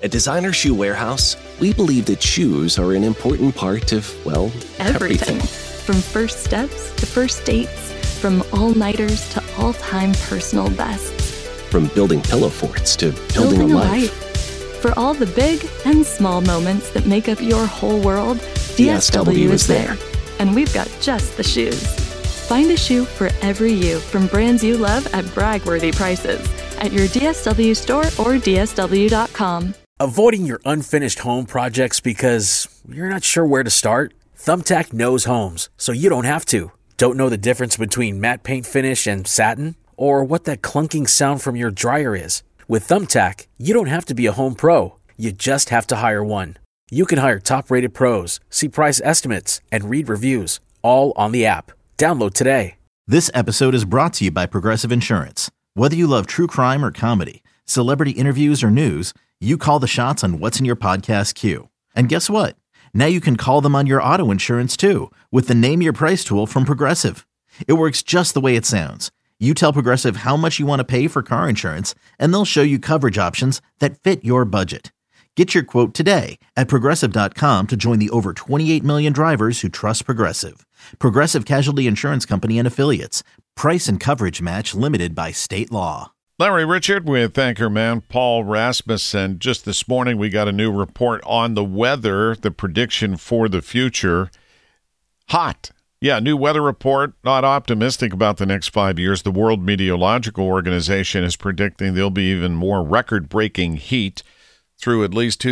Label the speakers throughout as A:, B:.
A: At Designer Shoe Warehouse, we believe that shoes are an important part of, well, everything.
B: From first steps to first dates, from all-nighters to all-time personal bests.
A: From building pillow forts to building a life.
B: For all the big and small moments that make up your whole world, DSW is there. And we've got just the shoes. Find a shoe for every you from brands you love at brag-worthy prices at your DSW store or DSW.com.
C: Avoiding your unfinished home projects because you're not sure where to start? Thumbtack knows homes, so you don't have to. Don't know the difference between matte paint finish and satin? Or what that clunking sound from your dryer is? With Thumbtack, you don't have to be a home pro. You just have to hire one. You can hire top-rated pros, see price estimates, and read reviews, all on the app. Download today.
D: This episode is brought to you by Progressive Insurance. Whether you love true crime or comedy, celebrity interviews or news, you call the shots on what's in your podcast queue. And guess what? Now you can call them on your auto insurance too with the Name Your Price tool from Progressive. It works just the way it sounds. You tell Progressive how much you want to pay for car insurance, and they'll show you coverage options that fit your budget. Get your quote today at Progressive.com to join the over 28 million drivers who trust Progressive. Progressive Casualty Insurance Company and Affiliates. Price and coverage match limited by state law.
E: Larry Richard with anchorman Paul Rasmussen. Just this morning, we got a new report on the weather, the prediction for the future. Hot. Yeah, new weather report. Not optimistic about the next 5 years. The World Meteorological Organization is predicting there'll be even more record-breaking heat through at least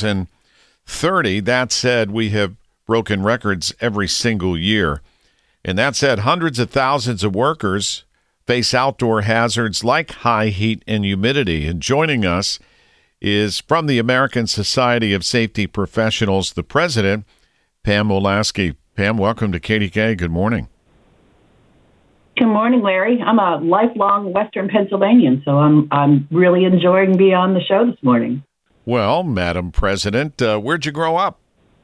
E: 2030. That said, we have broken records every single year. And that said, hundreds of thousands of workers face outdoor hazards like high heat and humidity. And joining us is from the American Society of Safety Professionals, the president, Pam Wolaski. Pam, welcome to KDK. Good morning.
F: Good morning, Larry. I'm a lifelong Western Pennsylvanian, so I'm really enjoying being on the show this morning.
E: Well, Madam President, where'd you grow up?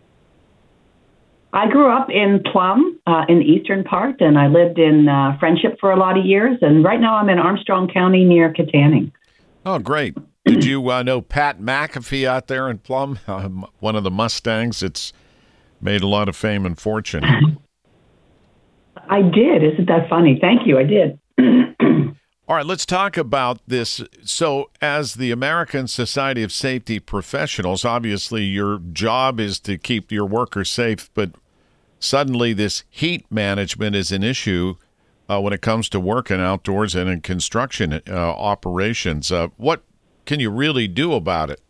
F: I grew up in Plum, in the eastern part, and I lived in Friendship for a lot of years. And right now I'm in Armstrong County near Katanning.
E: Oh, great. Did you know Pat McAfee out there in Plum? One of the Mustangs that's made a lot of fame and fortune.
F: I did. Isn't that funny? Thank you. I did.
E: All right, let's talk about this. So as the American Society of Safety Professionals, obviously your job is to keep your workers safe, but suddenly this heat management is an issue when it comes to working outdoors and in construction operations. What can you really do about it?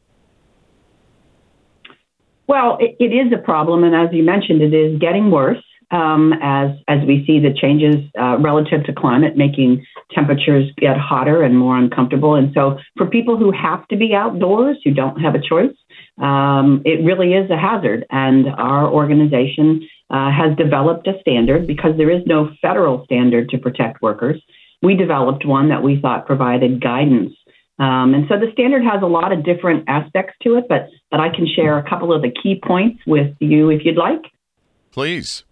F: Well, it is a problem, and as you mentioned, it is getting worse as we see the changes relative to climate, making temperatures get hotter and more uncomfortable. And so for people who have to be outdoors, who don't have a choice, it really is a hazard. And our organization has developed a standard because there is no federal standard to protect workers. We developed one that we thought provided guidance. And so the standard has a lot of different aspects to it, but I can share a couple of the key points with you if you'd like.
E: Please.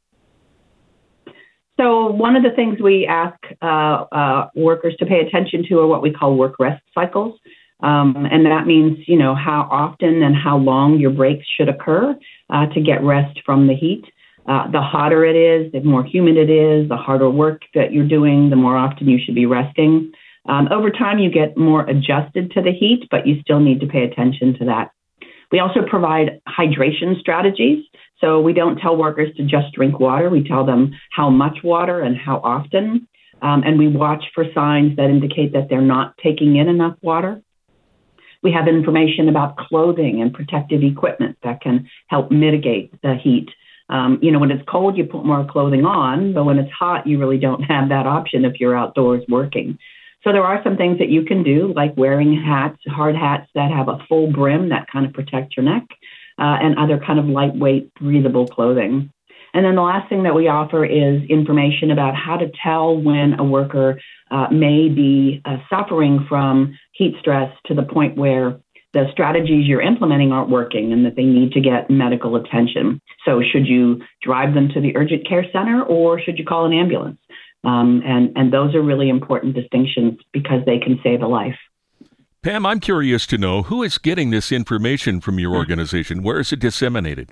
F: So one of the things we ask workers to pay attention to are what we call work rest cycles. And that means, how often and how long your breaks should occur to get rest from the heat. The hotter it is, the more humid it is, the harder work that you're doing, the more often you should be resting. Over time, you get more adjusted to the heat, but you still need to pay attention to that. We also provide hydration strategies. So we don't tell workers to just drink water. We tell them how much water and how often. And we watch for signs that indicate that they're not taking in enough water. We have information about clothing and protective equipment that can help mitigate the heat. When it's cold, you put more clothing on, but when it's hot, you really don't have that option if you're outdoors working. So there are some things that you can do, like wearing hats, hard hats that have a full brim that kind of protect your neck, and other kind of lightweight, breathable clothing. And then the last thing that we offer is information about how to tell when a worker may be suffering from heat stress to the point where the strategies you're implementing aren't working and that they need to get medical attention. So should you drive them to the urgent care center or should you call an ambulance? And those are really important distinctions because they can save a life.
G: Pam, I'm curious to know who is getting this information from your organization. Where is it disseminated?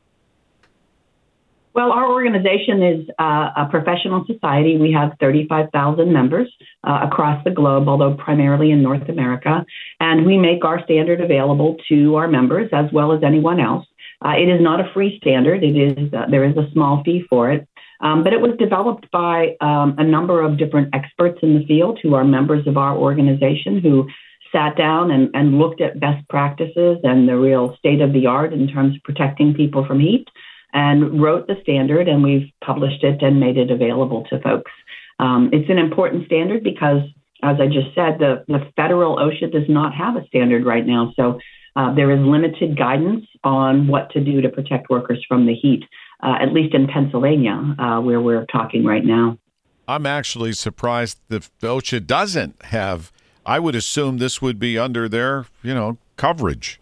F: Well, our organization is a professional society. We have 35,000 members across the globe, although primarily in North America. And we make our standard available to our members as well as anyone else. It is not a free standard. There is a small fee for it. But it was developed by a number of different experts in the field who are members of our organization who sat down and looked at best practices and the real state of the art in terms of protecting people from heat, and wrote the standard, and we've published it and made it available to folks. It's an important standard because, as I just said, the federal OSHA does not have a standard right now. So there is limited guidance on what to do to protect workers from the heat, at least in Pennsylvania, where we're talking right now.
E: I'm actually surprised that OSHA doesn't have. I would assume this would be under their, coverage.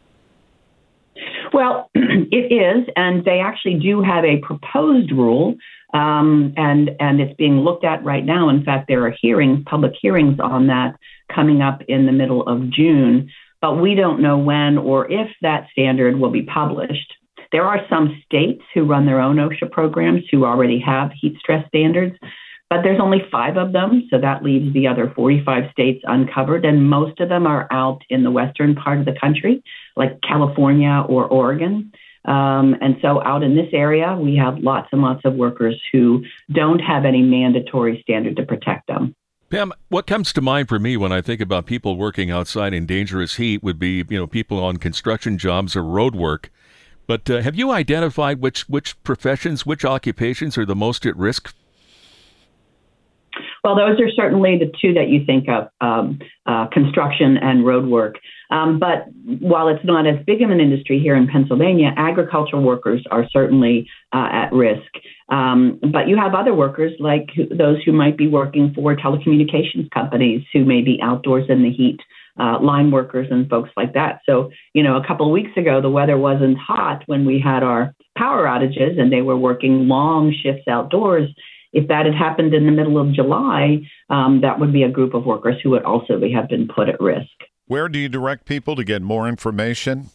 F: Well, it is, and they actually do have a proposed rule, and it's being looked at right now. In fact, there are public hearings on that coming up in the middle of June, but we don't know when or if that standard will be published. There are some states who run their own OSHA programs who already have heat stress standards, but there's only 5 of them, so that leaves the other 45 states uncovered, and most of them are out in the western part of the country, like California or Oregon. And so out in this area, we have lots and lots of workers who don't have any mandatory standard to protect them.
G: Pam, what comes to mind for me when I think about people working outside in dangerous heat would be, people on construction jobs or road work. But have you identified which professions, which occupations are the most at risk?
F: Well, those are certainly the two that you think of, construction and road work. But while it's not as big of an industry here in Pennsylvania, agricultural workers are certainly at risk. But you have other workers like those who might be working for telecommunications companies who may be outdoors in the heat, line workers and folks like that. So, a couple of weeks ago, the weather wasn't hot when we had our power outages and they were working long shifts outdoors. If that had happened in the middle of July, that would be a group of workers who would also have been put at risk.
E: Where do you direct people to get more information?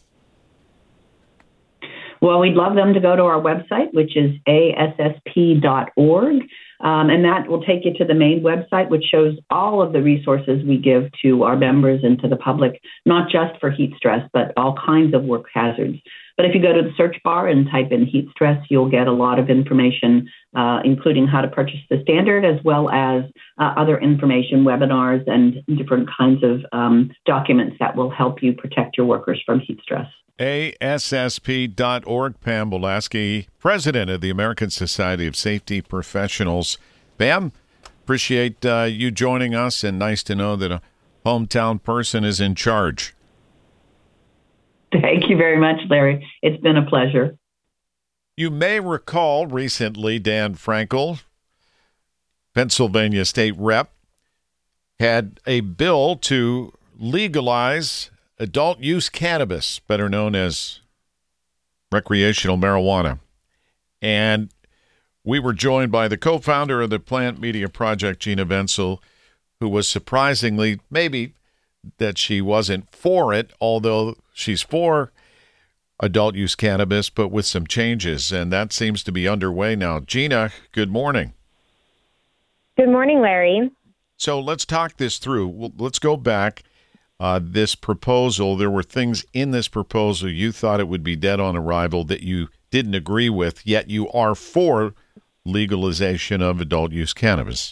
F: Well, we'd love them to go to our website, which is ASSP.org. And that will take you to the main website, which shows all of the resources we give to our members and to the public, not just for heat stress, but all kinds of work hazards. But if you go to the search bar and type in heat stress, you'll get a lot of information, including how to purchase the standard, as well as other information, webinars, and different kinds of documents that will help you protect your workers from heat stress.
E: ASSP.org. Pam Bielasky, president of the American Society of Safety Professionals. Pam, appreciate you joining us, and nice to know that a hometown person is in charge.
F: Thank you very much, Larry. It's been a pleasure.
E: You may recall recently Dan Frankel, Pennsylvania state rep, had a bill to legalize adult use cannabis, better known as recreational marijuana. And we were joined by the co-founder of the Plant Media Project, Gina Wenzel, who was surprisingly, maybe that she wasn't for it, although she's for adult use cannabis, but with some changes. And that seems to be underway now. Gina, good morning.
H: Good morning, Larry.
E: So let's talk this through. Let's go back. This proposal, there were things in this proposal you thought it would be dead on arrival that you didn't agree with, yet you are for legalization of adult use cannabis.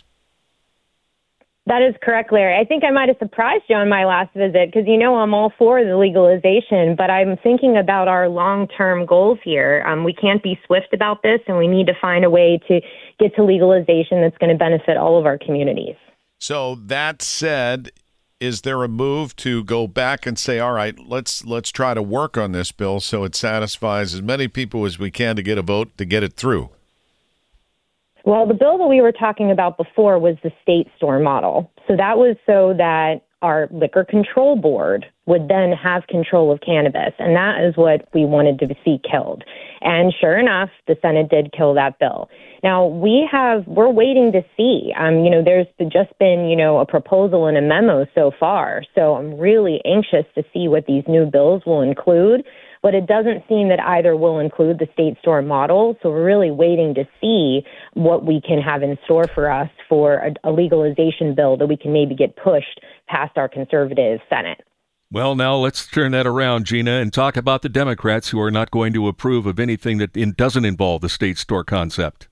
H: That is correct, Larry. I think I might have surprised you on my last visit because, I'm all for the legalization, but I'm thinking about our long-term goals here. We can't be swift about this, and we need to find a way to get to legalization that's going to benefit all of our communities.
E: So that said, is there a move to go back and say, all right, let's try to work on this bill so it satisfies as many people as we can to get a vote to get it through?
H: Well, the bill that we were talking about before was the state store model. So that was so that our liquor control board would then have control of cannabis. And that is what we wanted to see killed. And sure enough, the Senate did kill that bill. Now, we're waiting to see. There's just been, a proposal and a memo so far. So I'm really anxious to see what these new bills will include. But it doesn't seem that either will include the state store model. So we're really waiting to see what we can have in store for us for a legalization bill that we can maybe get pushed past our conservative Senate.
G: Well, now let's turn that around, Gina, and talk about the Democrats who are not going to approve of anything that doesn't involve the state store concept.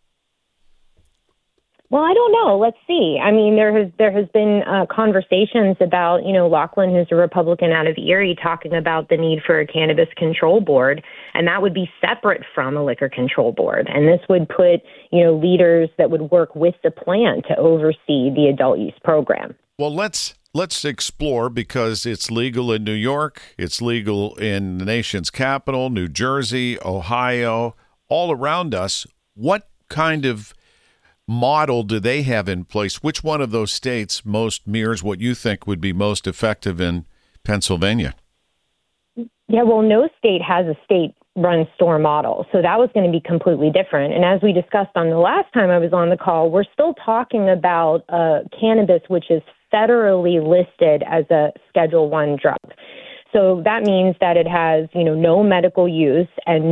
H: Well, I don't know. Let's see. I mean, there has been conversations about, Lachlan, who's a Republican out of Erie, talking about the need for a cannabis control board, and that would be separate from a liquor control board. And this would put, leaders that would work with the plan to oversee the adult use program.
E: Well, let's explore, because it's legal in New York, it's legal in the nation's capital, New Jersey, Ohio, all around us. What kind of model do they have in place? Which one of those states most mirrors what you think would be most effective in Pennsylvania?
H: Yeah, well, no state has a state-run store model, so that was going to be completely different. And as we discussed on the last time I was on the call, we're still talking about cannabis, which is federally listed as a Schedule I drug. So that means that it has, no medical use and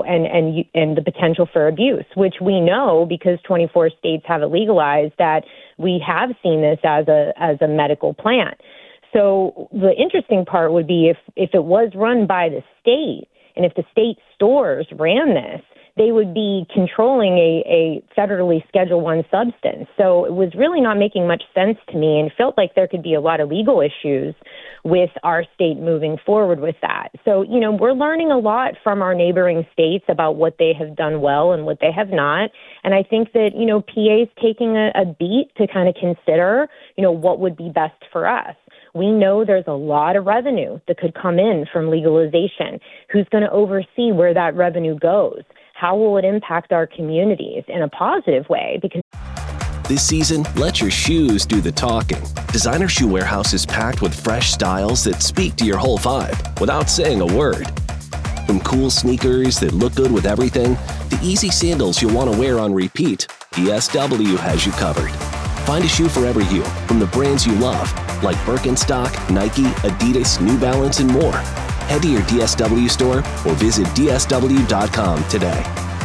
H: and the potential for abuse, which we know because 24 states have it legalized, that we have seen this as a medical plant. So the interesting part would be if it was run by the state, and if the state stores ran this, they would be controlling a federally Schedule I substance. So it was really not making much sense to me, and felt like there could be a lot of legal issues with our state moving forward with that. So, we're learning a lot from our neighboring states about what they have done well and what they have not. And I think that, PA is taking a beat to kind of consider, what would be best for us. We know there's a lot of revenue that could come in from legalization. Who's going to oversee where that revenue goes? How will it impact our communities in a positive way? Because
A: this season, let your shoes do the talking. Designer Shoe Warehouse is packed with fresh styles that speak to your whole vibe without saying a word. From cool sneakers that look good with everything, to easy sandals you'll want to wear on repeat, DSW has you covered. Find a shoe for every you from the brands you love, like Birkenstock, Nike, Adidas, New Balance, and more. Head to your DSW store or visit DSW.com today.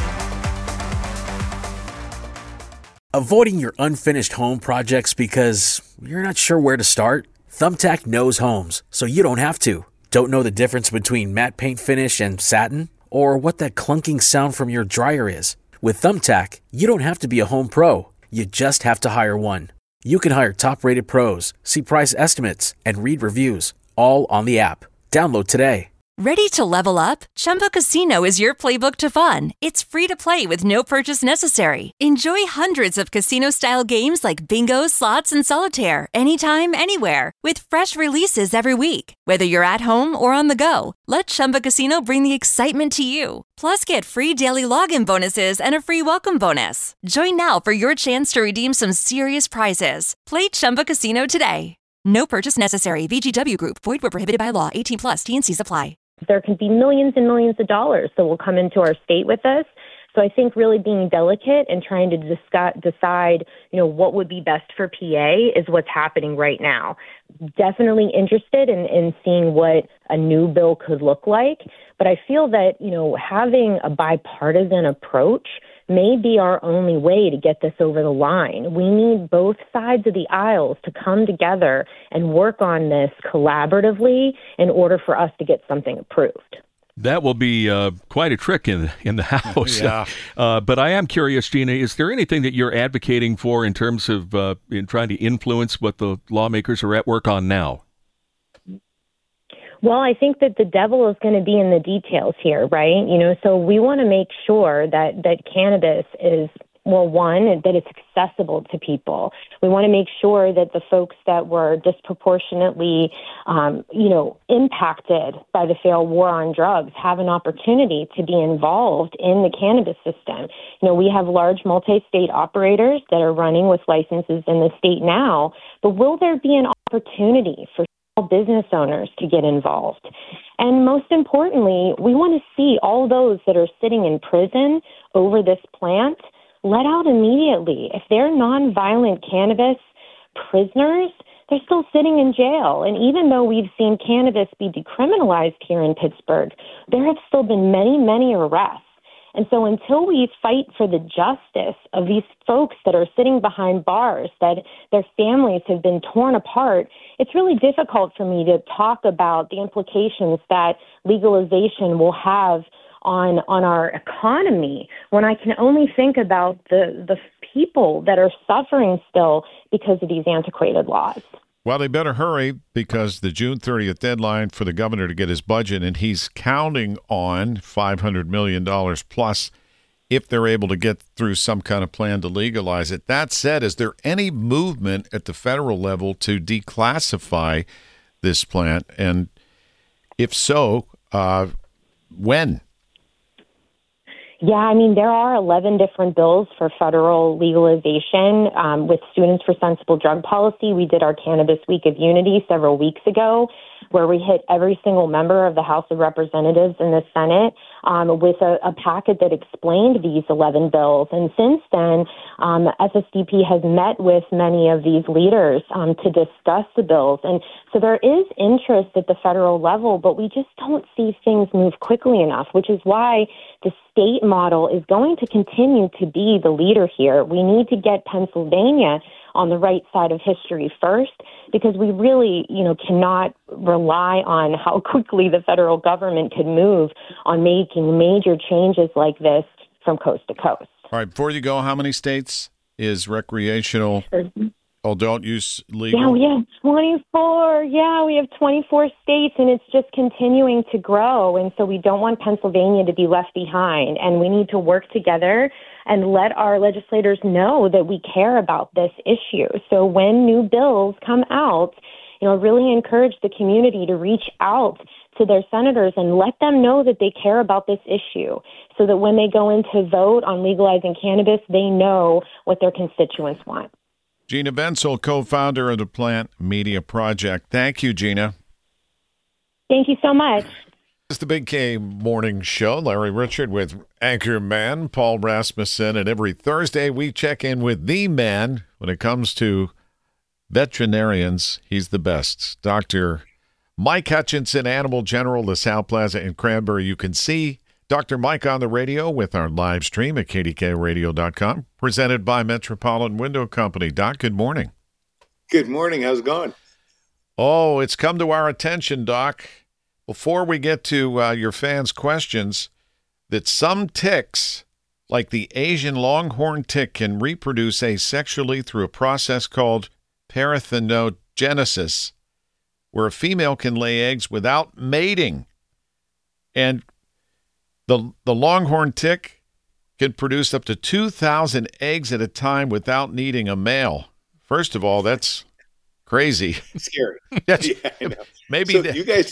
C: Avoiding your unfinished home projects because you're not sure where to start? Thumbtack knows homes, so you don't have to. Don't know the difference between matte paint finish and satin? Or what that clunking sound from your dryer is? With Thumbtack, you don't have to be a home pro. You just have to hire one. You can hire top-rated pros, see price estimates, and read reviews, all on the app. Download today.
I: Ready to level up? Chumba Casino is your playbook to fun. It's free to play with no purchase necessary. Enjoy hundreds of casino-style games like bingo, slots, and solitaire anytime, anywhere. With fresh releases every week. Whether you're at home or on the go, let Chumba Casino bring the excitement to you. Plus, get free daily login bonuses and a free welcome bonus. Join now for your chance to redeem some serious prizes. Play Chumba Casino today. No purchase necessary. VGW Group. Void where prohibited by law. 18+. T&Cs apply.
H: There could be millions and millions of dollars that will come into our state with this. So I think really being delicate and trying to decide, what would be best for PA is what's happening right now. Definitely interested in seeing what a new bill could look like. But I feel that, having a bipartisan approach may be our only way to get this over the line. We need both sides of the aisles to come together and work on this collaboratively in order for us to get something approved.
G: That will be quite a trick in the House.
E: Yeah.
G: But I am curious, Gina, is there anything that you're advocating for in terms of in trying to influence what the lawmakers are at work on now?
H: Well, I think that the devil is going to be in the details here, right? So we want to make sure that cannabis is, well, one, that it's accessible to people. We want to make sure that the folks that were disproportionately, impacted by the failed war on drugs have an opportunity to be involved in the cannabis system. We have large multi-state operators that are running with licenses in the state now, but will there be an opportunity for business owners to get involved. And most importantly, we want to see all those that are sitting in prison over this plant let out immediately. If they're nonviolent cannabis prisoners, they're still sitting in jail. And even though we've seen cannabis be decriminalized here in Pittsburgh, there have still been many, many arrests. And so until we fight for the justice of these folks that are sitting behind bars, that their families have been torn apart, it's really difficult for me to talk about the implications that legalization will have on our economy when I can only think about the people that are suffering still because of these antiquated laws.
E: Well, they better hurry because the June 30th deadline for the governor to get his budget, and he's counting on $500 million plus if they're able to get through some kind of plan to legalize it. That said, is there any movement at the federal level to declassify this plant? And if so, when?
H: Yeah, I mean, there are 11 different bills for federal legalization. With Students for Sensible Drug Policy, we did our Cannabis Week of Unity several weeks ago, where we hit every single member of the House of Representatives and the Senate with a packet that explained these 11 bills. And since then, SSDP has met with many of these leaders to discuss the bills. And so there is interest at the federal level, but we just don't see things move quickly enough, which is why the state model is going to continue to be the leader here. We need to get Pennsylvania on the right side of history first, because we really, cannot rely on how quickly the federal government could move on making major changes like this from coast to coast.
E: All right, before you go, how many states is recreational adult use legal?
H: Yeah, we have 24. Yeah, we have 24 states, and it's just continuing to grow. And so we don't want Pennsylvania to be left behind, and we need to work together and let our legislators know that we care about this issue. So when new bills come out, really encourage the community to reach out to their senators and let them know that they care about this issue, so that when they go in to vote on legalizing cannabis, they know what their constituents want.
E: Gina Bensel, co-founder of the Plant Media Project. Thank you, Gina.
H: Thank you so much.
E: It's the Big K Morning Show. Larry Richard with anchorman Paul Rasmussen. And every Thursday, we check in with the man when it comes to veterinarians. He's the best. Dr. Mike Hutchinson, Animal General, LaSalle Plaza in Cranberry. You can see Dr. Mike on the radio with our live stream at kdkradio.com, presented by Metropolitan Window Company. Doc, good morning.
J: Good morning. How's it going?
E: Oh, it's come to our attention, Doc, before we get to your fans' questions, that some ticks, like the Asian longhorn tick, can reproduce asexually through a process called parthenogenesis, where a female can lay eggs without mating. And the longhorn tick can produce up to 2,000 eggs at a time without needing a male. First of all, that's crazy.
J: Scary.
E: Yeah,
J: I know.
E: Maybe
J: so you guys.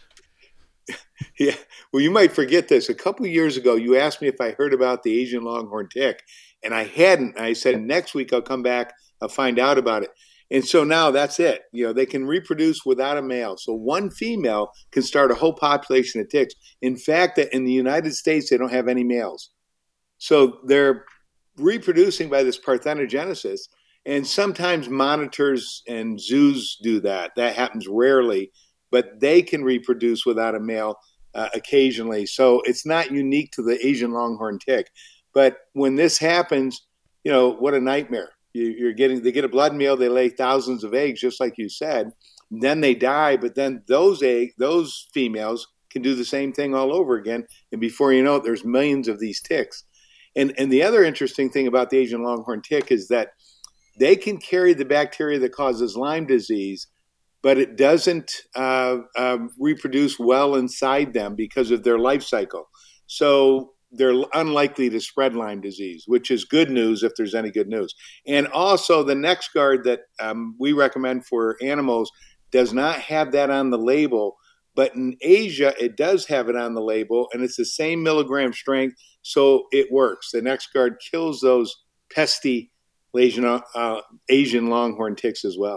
J: Yeah. Well, you might forget this. A couple of years ago, you asked me if I heard about the Asian longhorn tick, and I hadn't. I said next week I'll come back. I'll find out about it. And so now that's it. They can reproduce without a male. So one female can start a whole population of ticks. In fact, in the United States, they don't have any males. So they're reproducing by this parthenogenesis. And sometimes monitors and zoos do that. That happens rarely, but they can reproduce without a male occasionally. So it's not unique to the Asian longhorn tick. But when this happens, what a nightmare. They get a blood meal, they lay thousands of eggs, just like you said. Then they die, but then those females can do the same thing all over again. And before you know it, there's millions of these ticks. And the other interesting thing about the Asian longhorn tick is that they can carry the bacteria that causes Lyme disease, but it doesn't reproduce well inside them because of their life cycle. So they're unlikely to spread Lyme disease, which is good news if there's any good news. And also the NexGard that we recommend for animals does not have that on the label, but in Asia, it does have it on the label, and it's the same milligram strength, so it works. The NexGard kills those pesky Asian longhorn ticks as well.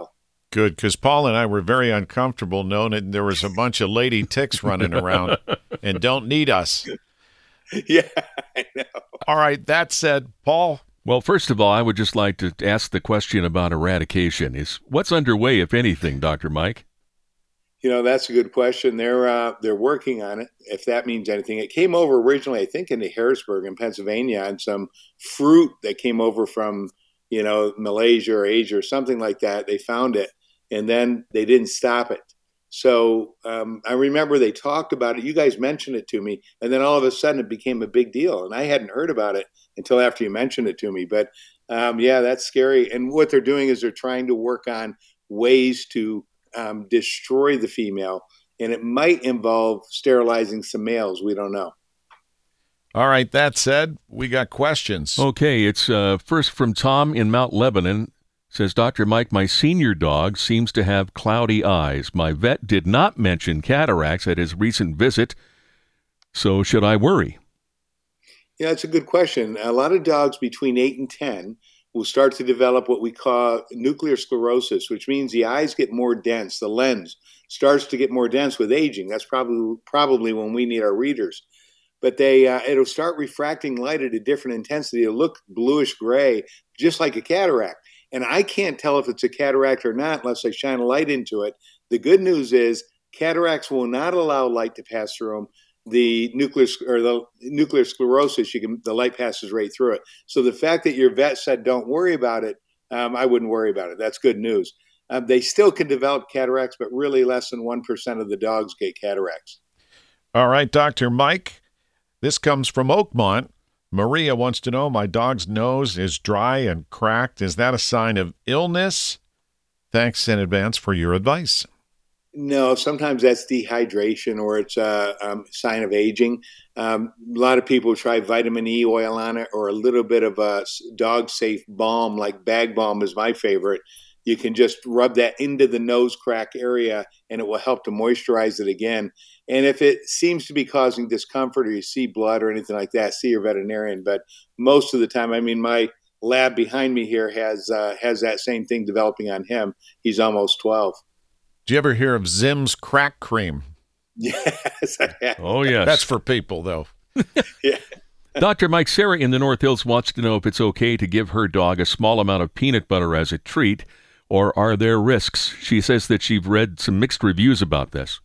E: Good, because Paul and I were very uncomfortable knowing that there was a bunch of lady ticks running around and don't need us.
J: Yeah, I know.
E: All right, that said, Paul.
G: Well, first of all, I would just like to ask the question about eradication. What's underway, if anything, Dr. Mike?
J: That's a good question. They're working on it, if that means anything. It came over originally, I think, into Harrisburg in Pennsylvania on some fruit that came over from, Malaysia or Asia or something like that. They found it, and then they didn't stop it. So I remember they talked about it. You guys mentioned it to me, and then all of a sudden it became a big deal, and I hadn't heard about it until after you mentioned it to me. But, that's scary. And what they're doing is they're trying to work on ways to destroy the female, and it might involve sterilizing some males. We don't know.
E: All right, that said, we got questions.
G: Okay, it's first from Tom in Mount Lebanon. Says, Dr. Mike, my senior dog seems to have cloudy eyes. My vet did not mention cataracts at his recent visit, so should I worry?
J: Yeah, it's a good question. A lot of dogs between 8 and 10 will start to develop what we call nuclear sclerosis, which means the eyes get more dense. The lens starts to get more dense with aging. That's probably when we need our readers. But it'll start refracting light at a different intensity. It'll look bluish gray, just like a cataract. And I can't tell if it's a cataract or not unless I shine a light into it. The good news is cataracts will not allow light to pass through them. The nuclear sclerosis, the light passes right through it. So the fact that your vet said don't worry about it, I wouldn't worry about it. That's good news. They still can develop cataracts, but really less than 1% of the dogs get cataracts.
E: All right, Dr. Mike, this comes from Oakmont. Maria wants to know, my dog's nose is dry and cracked. Is that a sign of illness? Thanks in advance for your advice.
J: No, sometimes that's dehydration or it's a sign of aging. A lot of people try vitamin E oil on it or a little bit of a dog-safe balm, like Bag Balm is my favorite. You can just rub that into the nose crack area and it will help to moisturize it again. And if it seems to be causing discomfort or you see blood or anything like that, see your veterinarian. But most of the time, my lab behind me here has that same thing developing on him. He's almost 12.
E: Do you ever hear of Zim's crack cream?
J: Yes, I have.
G: Oh, yes.
E: That's for people, though.
J: Yeah.
G: Dr. Mike, Sarah in the North Hills wants to know if it's okay to give her dog a small amount of peanut butter as a treat, or are there risks? She says that she's read some mixed reviews about this.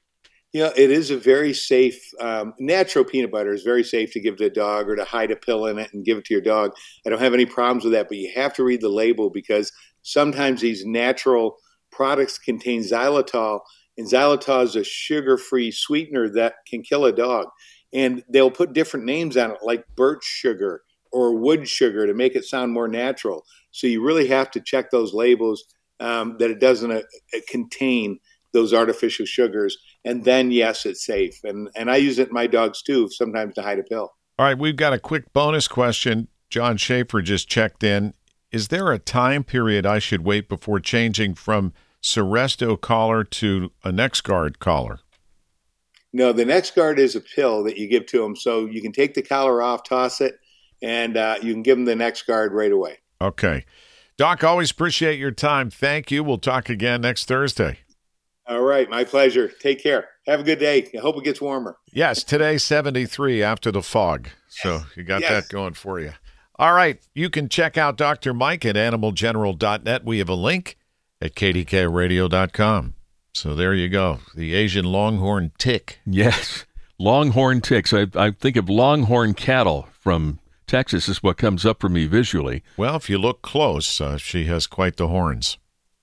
J: It is a very safe, natural peanut butter is very safe to give to a dog or to hide a pill in it and give it to your dog. I don't have any problems with that, but you have to read the label because sometimes these natural products contain xylitol, and xylitol is a sugar-free sweetener that can kill a dog. And they'll put different names on it, like birch sugar or wood sugar, to make it sound more natural. So you really have to check those labels that it doesn't contain those artificial sugars. And then, yes, it's safe. And I use it in my dogs, too, sometimes to hide a pill.
E: All right, we've got a quick bonus question. John Schaefer just checked in. Is there a time period I should wait before changing from Seresto collar to a NexGard collar?
J: No, the NexGard is a pill that you give to them. So you can take the collar off, toss it, and you can give them the NexGard right away.
E: Okay. Doc, always appreciate your time. Thank you. We'll talk again next Thursday.
J: All right. My pleasure. Take care. Have a good day. I hope it gets warmer.
E: Yes, today 73 after the fog. So you got that going for you. All right. You can check out Dr. Mike at animalgeneral.net. We have a link at kdkradio.com. So there you go. The Asian longhorn tick.
G: Yes. Longhorn ticks. I think of longhorn cattle from Texas is what comes up for me visually.
E: Well, if you look close, she has quite the horns.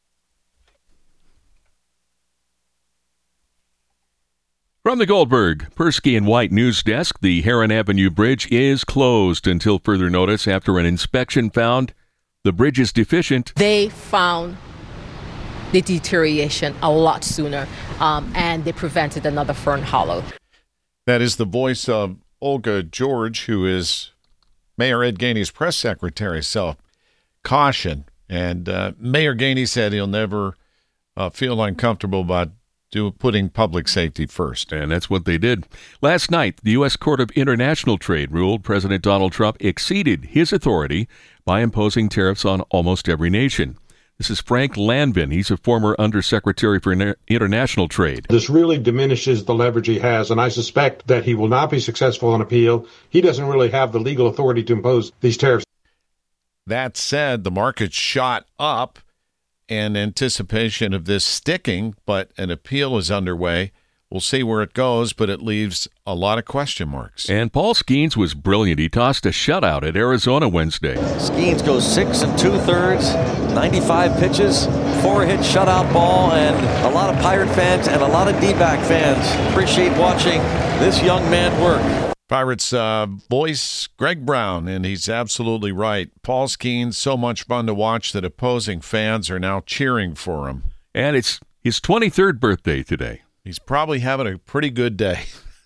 G: From the Goldberg, Persky and White News Desk, the Heron Avenue Bridge is closed until further notice after an inspection found the bridge is deficient.
K: They found the deterioration a lot sooner, and they prevented another Fern Hollow.
E: That is the voice of Olga George, who is Mayor Ed Gainey's press secretary. So caution. And Mayor Gainey said he'll never feel uncomfortable about putting public safety first.
G: And that's what they did. Last night, the U.S. Court of International Trade ruled President Donald Trump exceeded his authority by imposing tariffs on almost every nation. This is Frank Lanvin. He's a former Undersecretary for International Trade.
L: This really diminishes the leverage he has, and I suspect that he will not be successful on appeal. He doesn't really have the legal authority to impose these tariffs.
E: That said, the market shot up in anticipation of this sticking, but an appeal is underway. We'll see where it goes, but it leaves a lot of question marks.
G: And Paul Skeens was brilliant. He tossed a shutout at Arizona Wednesday.
M: Skeens goes 6 2/3, 95 pitches, 4-hit shutout ball, and a lot of Pirate fans and a lot of D-back fans appreciate watching this young man work.
E: Pirates voice Greg Brown, and he's absolutely right. Paul Skeens, so much fun to watch that opposing fans are now cheering for him.
G: And it's his 23rd birthday today.
E: He's probably having a pretty good day.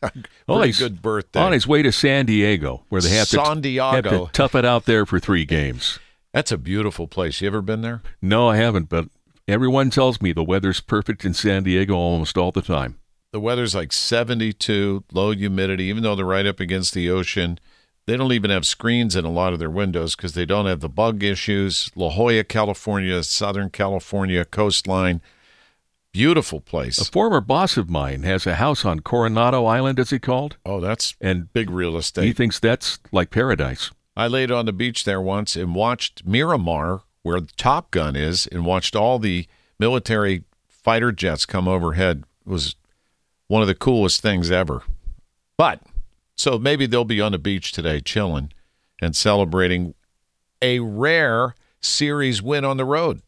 E: Good birthday.
G: On his way to San Diego, where they have to tough it out there for 3 games.
E: That's a beautiful place. You ever been there?
G: No, I haven't, but everyone tells me the weather's perfect in San Diego almost all the time.
E: The weather's like 72, low humidity, even though they're right up against the ocean. They don't even have screens in a lot of their windows because they don't have the bug issues. La Jolla, California, Southern California coastline. Beautiful place.
G: A former boss of mine has a house on Coronado Island, as he called.
E: Oh, that's big real estate.
G: He thinks that's like paradise.
E: I laid on the beach there once and watched Miramar, where the Top Gun is, and watched all the military fighter jets come overhead. It was one of the coolest things ever. But, so maybe they'll be on the beach today chilling and celebrating a rare series win on the road.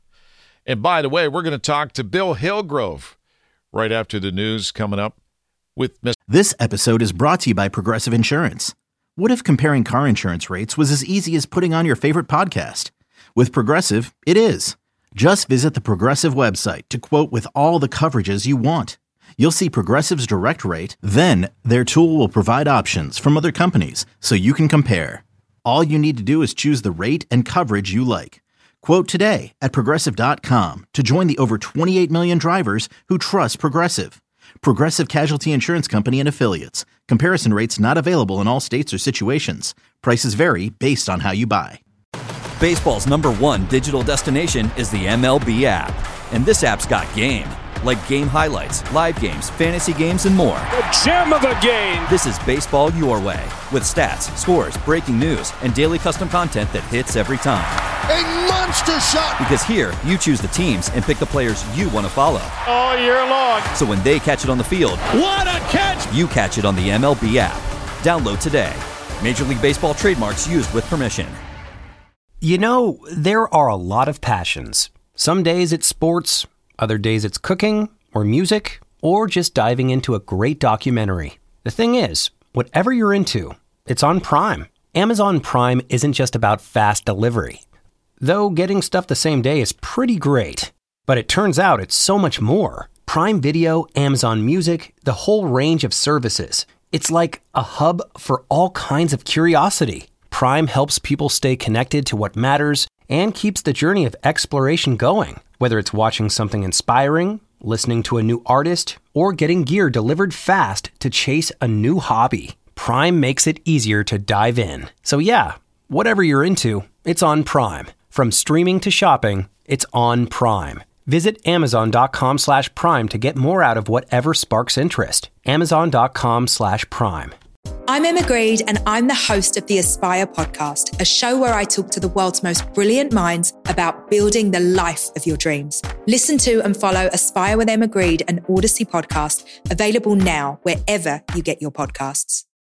E: And by the way, we're going to talk to Bill Hillgrove right after the news coming up with Mr.
D: This episode is brought to you by Progressive Insurance. What if comparing car insurance rates was as easy as putting on your favorite podcast? With Progressive, it is. Just visit the Progressive website to quote with all the coverages you want. You'll see Progressive's direct rate, then their tool will provide options from other companies so you can compare. All you need to do is choose the rate and coverage you like. Quote today at Progressive.com to join the over 28 million drivers who trust Progressive. Progressive Casualty Insurance Company and Affiliates. Comparison rates not available in all states or situations. Prices vary based on how you buy.
N: Baseball's #1 digital destination is the MLB app. And this app's got game. Like game highlights, live games, fantasy games, and more.
O: The gem of a game!
N: This is baseball your way. With stats, scores, breaking news, and daily custom content that hits every time.
O: A monster shot!
N: Because here, you choose the teams and pick the players you want to follow.
O: All year long.
N: So when they catch it on the field,
O: what a catch!
N: You catch it on the MLB app. Download today. Major League Baseball trademarks used with permission.
P: You know, there are a lot of passions. Some days it's sports. Other days it's cooking, or music, or just diving into a great documentary. The thing is, whatever you're into, it's on Prime. Amazon Prime isn't just about fast delivery. Though getting stuff the same day is pretty great. But it turns out it's so much more. Prime Video, Amazon Music, the whole range of services. It's like a hub for all kinds of curiosity. Prime helps people stay connected to what matters and keeps the journey of exploration going. Whether it's watching something inspiring, listening to a new artist, or getting gear delivered fast to chase a new hobby, Prime makes it easier to dive in. So yeah, whatever you're into, it's on Prime. From streaming to shopping, it's on Prime. Visit Amazon.com/Prime to get more out of whatever sparks interest. Amazon.com/Prime.
Q: I'm Emma Greed, and I'm the host of the Aspire podcast, a show where I talk to the world's most brilliant minds about building the life of your dreams. Listen to and follow Aspire with Emma Greed, an Odyssey podcast, available now wherever you get your podcasts.